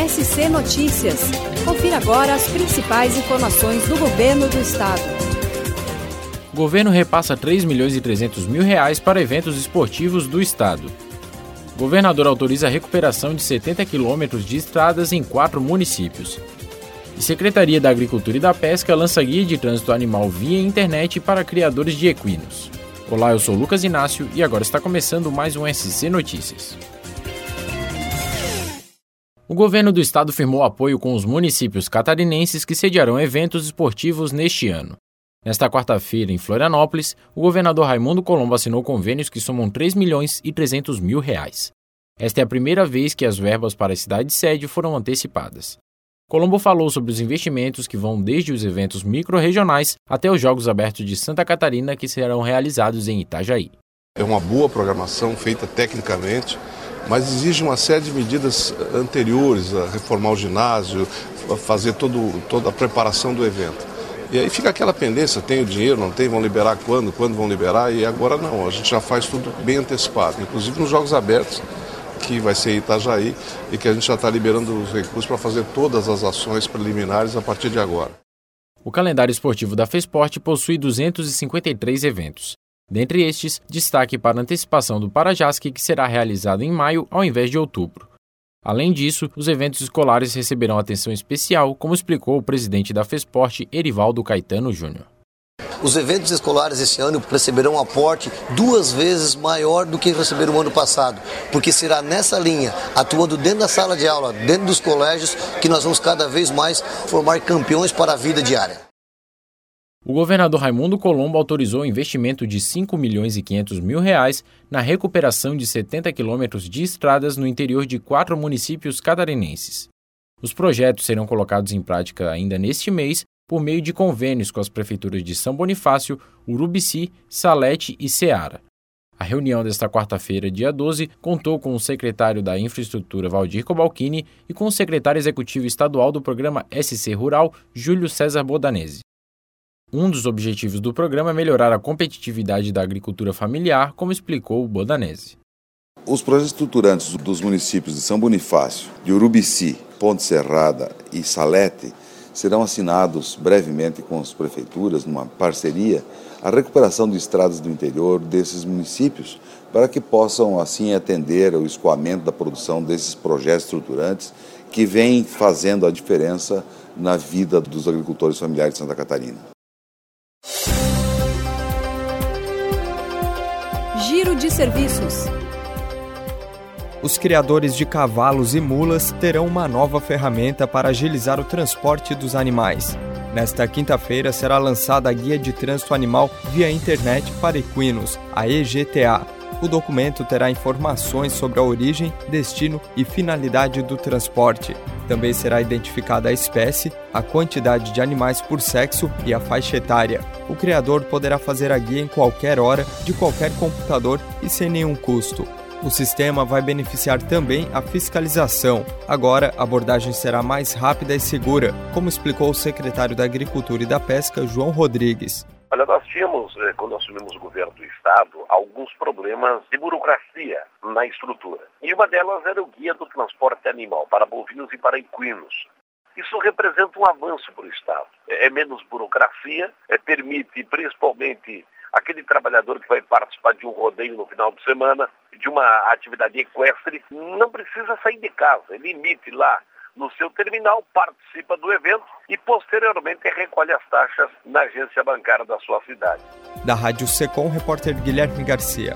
SC Notícias. Confira agora as principais informações do governo do estado. O governo repassa R$ 3.300.000 para eventos esportivos do estado. O governador autoriza a recuperação de 70 quilômetros de estradas em 4 municípios. E Secretaria da Agricultura e da Pesca lança guia de trânsito animal via internet para criadores de equinos. Olá, eu sou Lucas Inácio e agora está começando mais um SC Notícias. O governo do estado firmou apoio com os municípios catarinenses que sediarão eventos esportivos neste ano. Nesta quarta-feira, em Florianópolis, o governador Raimundo Colombo assinou convênios que somam R$ 3.300.000. Esta é a primeira vez que as verbas para a cidade-sede foram antecipadas. Colombo falou sobre os investimentos que vão desde os eventos microrregionais até os Jogos Abertos de Santa Catarina, que serão realizados em Itajaí. É uma boa programação feita tecnicamente, mas exige uma série de medidas anteriores, a reformar o ginásio, a fazer toda a preparação do evento. E aí fica aquela pendência, tem o dinheiro, não tem, vão liberar quando vão liberar, e agora não, a gente já faz tudo bem antecipado, inclusive nos Jogos Abertos, que vai ser em Itajaí, e que a gente já está liberando os recursos para fazer todas as ações preliminares a partir de agora. O calendário esportivo da FESPORT possui 253 eventos. Dentre estes, destaque para a antecipação do Parajasque, que será realizado em maio ao invés de outubro. Além disso, os eventos escolares receberão atenção especial, como explicou o presidente da FESPORT, Erivaldo Caetano Júnior. Os eventos escolares esse ano receberão um aporte 2 vezes maior do que receberam no ano passado, porque será nessa linha, atuando dentro da sala de aula, dentro dos colégios, que nós vamos cada vez mais formar campeões para a vida diária. O governador Raimundo Colombo autorizou o investimento de R$ 5.500.000 na recuperação de 70 quilômetros de estradas no interior de 4 municípios catarinenses. Os projetos serão colocados em prática ainda neste mês por meio de convênios com as prefeituras de São Bonifácio, Urubici, Salete e Ceará. A reunião desta quarta-feira, dia 12, contou com o secretário da Infraestrutura, Valdir Cobalcini, e com o secretário executivo estadual do programa SC Rural, Júlio César Bodanese. Um dos objetivos do programa é melhorar a competitividade da agricultura familiar, como explicou o Bodanese. Os projetos estruturantes dos municípios de São Bonifácio, de Urubici, Ponte Serrada e Salete serão assinados brevemente com as prefeituras, numa parceria, a recuperação de estradas do interior desses municípios, para que possam assim atender ao escoamento da produção desses projetos estruturantes que vêm fazendo a diferença na vida dos agricultores familiares de Santa Catarina. Giro de serviços. Os criadores de cavalos e mulas terão uma nova ferramenta para agilizar o transporte dos animais. Nesta quinta-feira será lançada a Guia de Trânsito Animal via Internet para Equinos, a EGTA. O documento terá informações sobre a origem, destino e finalidade do transporte. Também será identificada a espécie, a quantidade de animais por sexo e a faixa etária. O criador poderá fazer a guia em qualquer hora, de qualquer computador e sem nenhum custo. O sistema vai beneficiar também a fiscalização. Agora, a abordagem será mais rápida e segura, como explicou o secretário da Agricultura e da Pesca, João Rodrigues. Olha, nós tínhamos, quando assumimos o governo do estado, alguns problemas de burocracia na estrutura. E uma delas era o guia do transporte animal para bovinos e para equinos. Isso representa um avanço para o estado. É menos burocracia, permite principalmente aquele trabalhador que vai participar de um rodeio no final de semana, de uma atividade equestre, não precisa sair de casa. Ele emite lá no seu terminal, participa do evento e posteriormente recolhe as taxas na agência bancária da sua cidade. Da Rádio Secom, repórter Guilherme Garcia.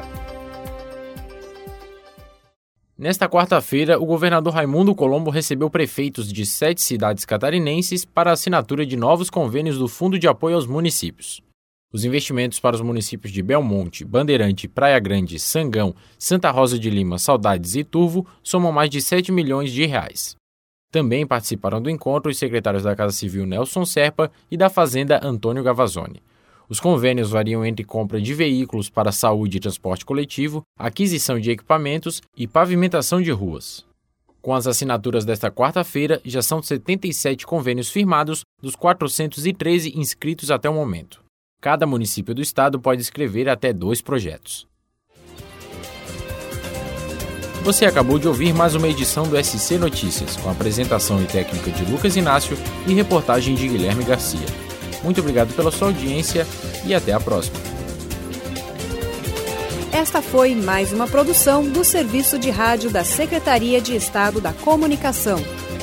Nesta quarta-feira, o governador Raimundo Colombo recebeu prefeitos de 7 cidades catarinenses para a assinatura de novos convênios do Fundo de Apoio aos Municípios. Os investimentos para os municípios de Belmonte, Bandeirante, Praia Grande, Sangão, Santa Rosa de Lima, Saudades e Turvo somam mais de R$ 7 milhões. Também participaram do encontro os secretários da Casa Civil Nelson Serpa e da Fazenda Antônio Gavazzoni. Os convênios variam entre compra de veículos para saúde e transporte coletivo, aquisição de equipamentos e pavimentação de ruas. Com as assinaturas desta quarta-feira, já são 77 convênios firmados dos 413 inscritos até o momento. Cada município do estado pode inscrever até 2 projetos. Você acabou de ouvir mais uma edição do SC Notícias, com apresentação e técnica de Lucas Inácio e reportagem de Guilherme Garcia. Muito obrigado pela sua audiência e até a próxima. Esta foi mais uma produção do Serviço de Rádio da Secretaria de Estado da Comunicação,